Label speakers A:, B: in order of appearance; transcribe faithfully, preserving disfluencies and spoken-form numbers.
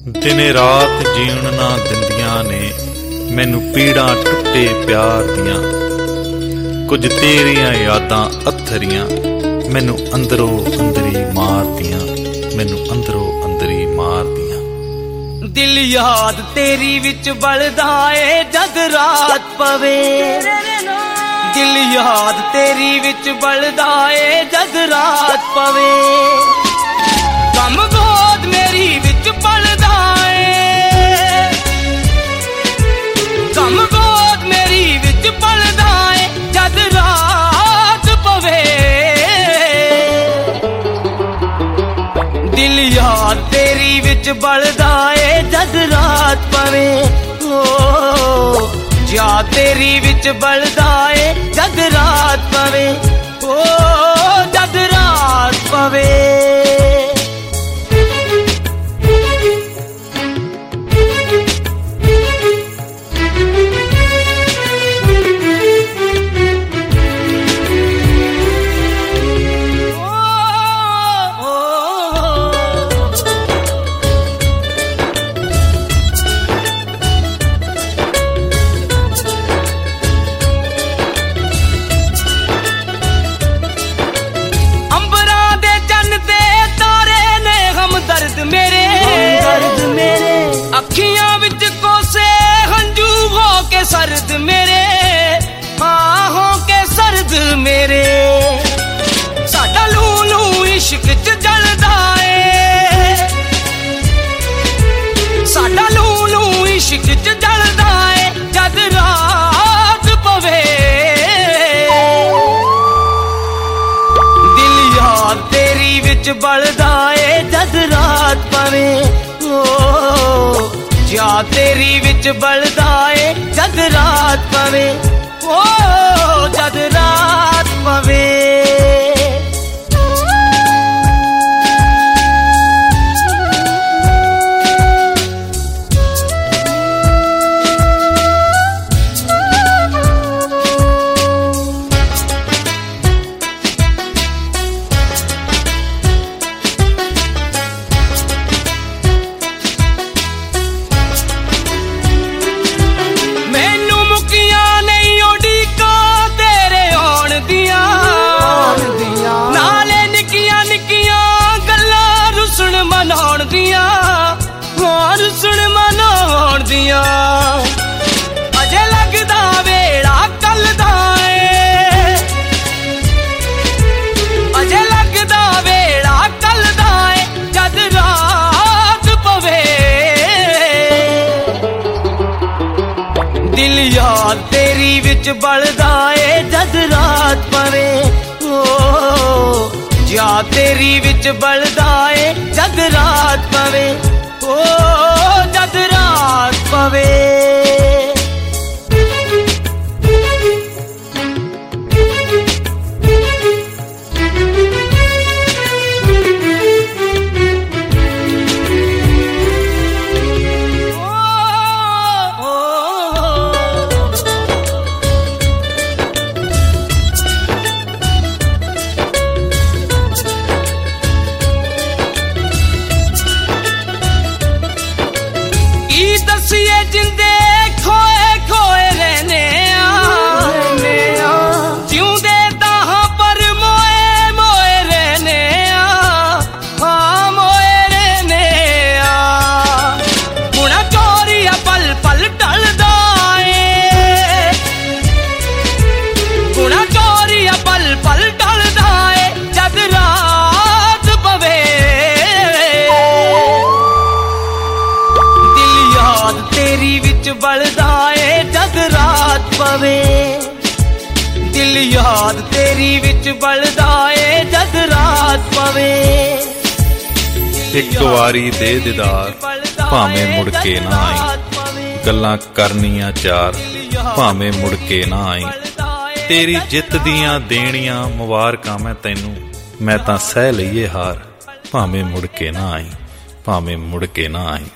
A: ਦਿਨੇ ਰਾਤ ਜੀਣ ਨਾ ਦਿੰਦੀਆਂ ਨੇ ਮੈਨੂੰ ਪੀੜਾਂ ਟੁੱਟੇ ਪਿਆਰ ਦੀਆਂ। ਕੁਝ ਤੇਰੀਆਂ ਯਾਦਾਂ ਅੱਥਰੀਆਂ ਮੈਨੂੰ ਅੰਦਰੋਂ ਅੰਦਰੀ ਮਾਰਦੀਆਂ, ਮੈਨੂੰ ਅੰਦਰੋਂ ਅੰਦਰੀ ਮਾਰਦੀਆਂ।
B: ਦਿਲ ਯਾਦ ਤੇਰੀ ਵਿੱਚ ਬਲਦਾ ਏ ਜਦ ਰਾਤ ਪਵੇ, ਦਿਲ ਯਾਦ ਤੇਰੀ ਵਿੱਚ ਬਲਦਾ ਏ ਜਦ ਰਾਤ ਪਵੇ। ਗਮ ਗੋਦ ਮੇਰੀ ਵਿੱਚ ਪਲਦਾ ਏ, ਗਮ ਗੋਦ ਮੇਰੀ ਵਿੱਚ ਪਲਦਾ ਏ ਜਦ ਰਾਤ ਪਵੇ। ਦਿਲ ਯਾਦ ਤੇਰੀ ਵਿੱਚ ਬਲਦਾ ਏ ਜਦ ਰਾਤ ਪਵੇ। ਓ ਜਾ ਤੇਰੀ ਵਿੱਚ ਬਲਦਾ ਏ ਜਦ ਰਾਤ ਪਵੇ, ਓ ਜਦ ਰਾਤ ਪਵੇ। ਅੱਖੀਆਂ ਵਿੱਚ ਕੋਸੇ ਹੰਝੂ ਹੋ ਕੇ ਸਰਦ ਮੇਰੇ, ਹਾਂ ਹੋ ਕੇ ਸਰਦ ਮੇਰੇ। ਸਾਡਾ ਲੂ ਲੂ ਇਸ਼ਕ ਚ ਜਲਦਾ ਏ, ਸਾਡਾ ਲੂ ਲੂ ਇਸ਼ਕ ਚ ਜਲਦਾ ਏ ਜਦ ਰਾਤ ਪਵੇ। ਦਿਲ ਯਾਦ ਤੇਰੀ ਵਿੱਚ ਬਲਦਾ ਏ ਜਦ ਰਾਤ ਪਵੇ। ਓ ਜਾ ਤੇਰੀ ਵਿੱਚ ਬਲਦਾ ਏ ਜਦ ਰਾਤ ਪਵੇ, ਓ ਜਦ ਰਾਤ ਪਵੇ। ਅਜੇ ਲੱਗਦਾ ਵੇੜਾ ਕੱਲ ਦਾ ਏ, ਅਜੇ ਲੱਗਦਾ ਵੇੜਾ ਕੱਲ ਦਾ ਏ ਜਦ ਰਾਤ ਪਵੇ। ਦਿਲ ਯਾਦ ਤੇਰੀ ਵਿੱਚ ਬਲਦਾ ਏ ਜਦ ਰਾਤ ਪਵੇ। ਓ ਜਾ ਤੇਰੀ ਵਿੱਚ ਬਲਦਾ ਏ ਜਦ ਰਾਤ ਪਵੇ, ਓ ਜਦ ਰਾਤ ਪਵੇ। ਦਸੀਏ ਜਿੰਦੇ ਖੋਏ ਖੋਏ ਰਹਿਨੇ ਆ, ਜਿਉਂਦੇ ਤਾਂ ਹਾਂ ਪਰ ਮੋਏ ਮੋਏ ਰਹਿਨੇ ਆ, ਹਾਂ ਮੋਏ ਰਹਿਨੇ ਆ। ਗੁਣਾ ਚੋਰੀਆ ਪਲ ਪਲ ਢਲਦਾ ਏ, ਗੁਣਾ ਚੋਰੀਆ ਪਲ ਪਲ ਢਲਦਾ ਏ ਜਦ ਰਾਤ ਪਵੇ। ਤੇਰੀ ਵਿੱਚ ਬਲਦਾ ਏ ਜਦ ਰਾਤ ਪਵੇ, ਦਿਲ ਯਾਦ ਤੇਰੀ ਵਿੱਚ ਬਲਦਾ ਏ ਜਦ ਰਾਤ ਪਵੇ।
A: ਇੱਕ ਵਾਰੀ ਦੇ ਦੀਦਾਰ ਭਾਵੇਂ ਮੁੜ ਕੇ ਨਾ ਆਈ, ਗੱਲਾਂ ਕਰਨੀਆਂ ਚਾਰ ਭਾਵੇਂ ਮੁੜ ਕੇ ਨਾ ਆਈ। ਤੇਰੀ ਜਿੱਤ ਦੀਆਂ ਦੇਣੀਆਂ ਮੁਬਾਰਕਾਂ ਮੈਂ ਤੈਨੂੰ, ਮੈਂ ਤਾਂ ਸਹਿ ਲਈਏ ਹਾਰ ਭਾਵੇਂ ਮੁੜ ਕੇ ਨਾ ਆਈ, ਭਾਵੇਂ ਮੁੜ ਕੇ ਨਾ ਆਈ।